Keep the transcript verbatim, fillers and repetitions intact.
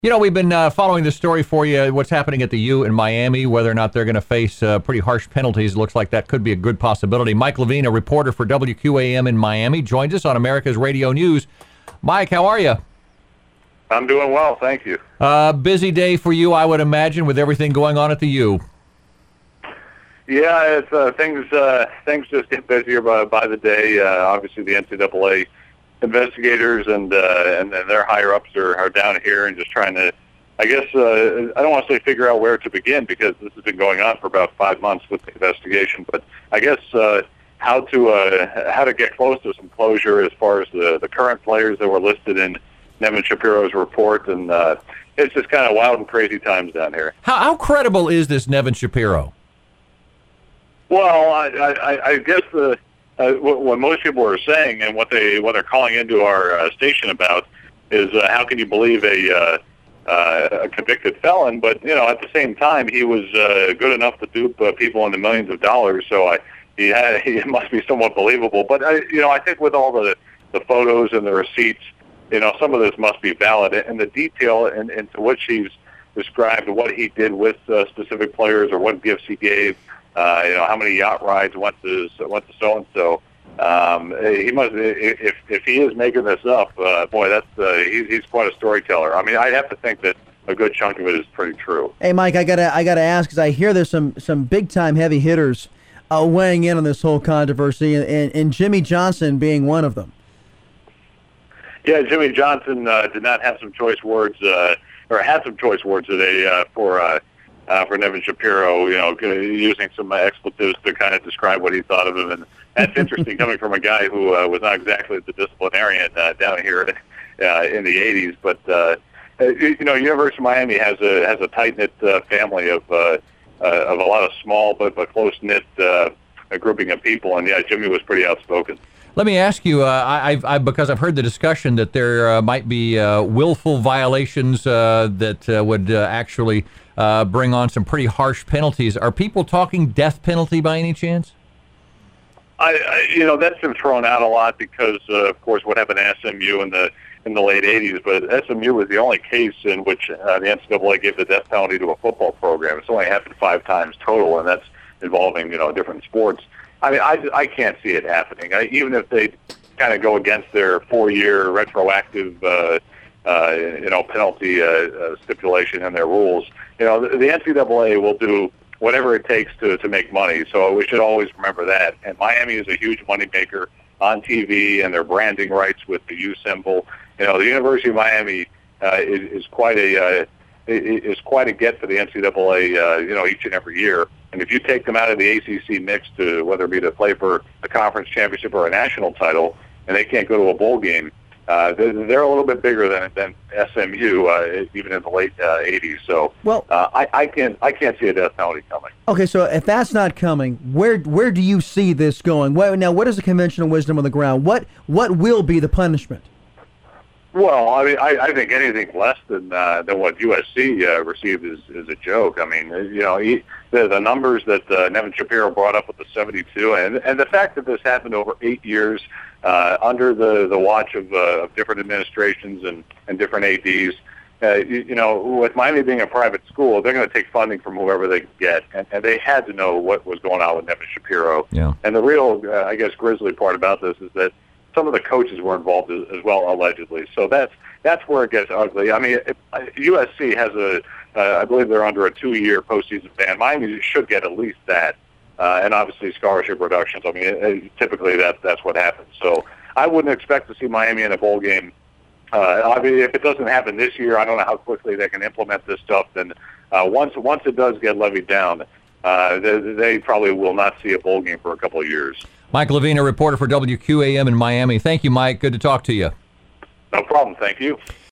You know, we've been uh, following this story for you, what's happening at the U in Miami, whether or not they're going to face uh, pretty harsh penalties. It looks like that could be a good possibility. Mike Levine, a reporter for W Q A M in Miami, joins us on America's Radio News. Mike, how are you? I'm doing well, thank you. Uh, busy day for you, I would imagine, with everything going on at the U. Yeah, it's, uh, things uh, things just get busier by, by the day. Uh, obviously, the N C double A investigators and uh, and, and their higher ups are, are down here and just trying to, I guess, uh, I don't want to say figure out where to begin because this has been going on for about five months with the investigation. But I guess uh, how to uh, how to get close to some closure as far as the, the current players that were listed in Nevin Shapiro's report, and uh, it's just kind of wild and crazy times down here. How, how credible is this Nevin Shapiro? Well, I, I, I guess the uh, what, what most people are saying and what they what they're calling into our uh, station about is uh, how can you believe a, uh, uh, a convicted felon? But you know, at the same time, he was uh, good enough to dupe uh, people into millions of dollars, so I he had he must be somewhat believable. But I, you know, I think with all the the photos and the receipts, you know, some of this must be valid, and the detail in, into which he's described what he did with uh, specific players or what gifts he gave. Uh, you know, how many yacht rides went to went to so and so. Um, he must if if he is making this up, uh, boy, that's uh, he's he's quite a storyteller. I mean, I'd have to think that a good chunk of it is pretty true. Hey, Mike, I gotta I gotta ask because I hear there's some some big time heavy hitters uh, weighing in on this whole controversy, and, and, and Jimmy Johnson being one of them. Yeah, Jimmy Johnson uh, did not have some choice words, uh, or had some choice words today uh, for. Uh, Uh, for Nevin Shapiro, you know, using some uh, expletives to kind of describe what he thought of him. And that's interesting coming from a guy who uh, was not exactly the disciplinarian uh, down here uh, in the eighties. But, uh, you, you know, University of Miami has a has a tight-knit uh, family of uh, uh, of a lot of small but, but close-knit uh, grouping of people. And, yeah, Jimmy was pretty outspoken. Let me ask you, uh, I, I've, I, because I've heard the discussion that there uh, might be uh, willful violations uh, that uh, would uh, actually uh, bring on some pretty harsh penalties. Are people talking death penalty by any chance? I, I you know, that's been thrown out a lot because, uh, of course, what happened to S M U in the in the late eighties. But S M U was the only case in which uh, the N C double A gave the death penalty to a football program. It's only happened five times total, and that's involving, you know, different sports. I mean, I, I can't see it happening. I, even if they kind of go against their four-year retroactive, uh, uh, you know, penalty uh, uh, stipulation in their rules, you know, the, the N C double A will do whatever it takes to, to make money. So we should always remember that. And Miami is a huge moneymaker on T V and their branding rights with the U symbol. You know, the University of Miami uh, is, is quite a uh, is quite a get for the N C double A, uh, you know, each and every year. And if you take them out of the A C C mix to whether it be to play for a conference championship or a national title, and they can't go to a bowl game, uh, they're, they're a little bit bigger than than S M U, uh, even in the late uh, eighties. So, well, uh, I, I can't I can't see a death penalty coming. Okay, so if that's not coming, where where do you see this going? What, now, what is the conventional wisdom on the ground? What what will be the punishment? Well, I mean, I, I think anything less than uh, than what U S C uh, received is, is a joke. I mean, you know, he, the, the numbers that uh, Nevin Shapiro brought up with the seventy-two, and and the fact that this happened over eight years uh, under the, the watch of, uh, of different administrations and, and different A Ds. Uh, you, you know, with Miami being a private school, they're going to take funding from whoever they can get, and, and they had to know what was going on with Nevin Shapiro. Yeah. And the real, uh, I guess, grisly part about this is that some of the coaches were involved as, as well, allegedly. So that's that's where it gets ugly. I mean, it, U S C has a, uh, I believe they're under a two-year postseason ban. Miami should get at least that, uh, and obviously scholarship reductions. I mean, it, it, typically that that's what happens. So I wouldn't expect to see Miami in a bowl game. Uh, I mean, if it doesn't happen this year, I don't know how quickly they can implement this stuff. Then uh, once once it does get levied down, uh, they, they probably will not see a bowl game for a couple of years. Mike Levine, a reporter for W Q A M in Miami. Thank you, Mike. Good to talk to you. No problem. Thank you.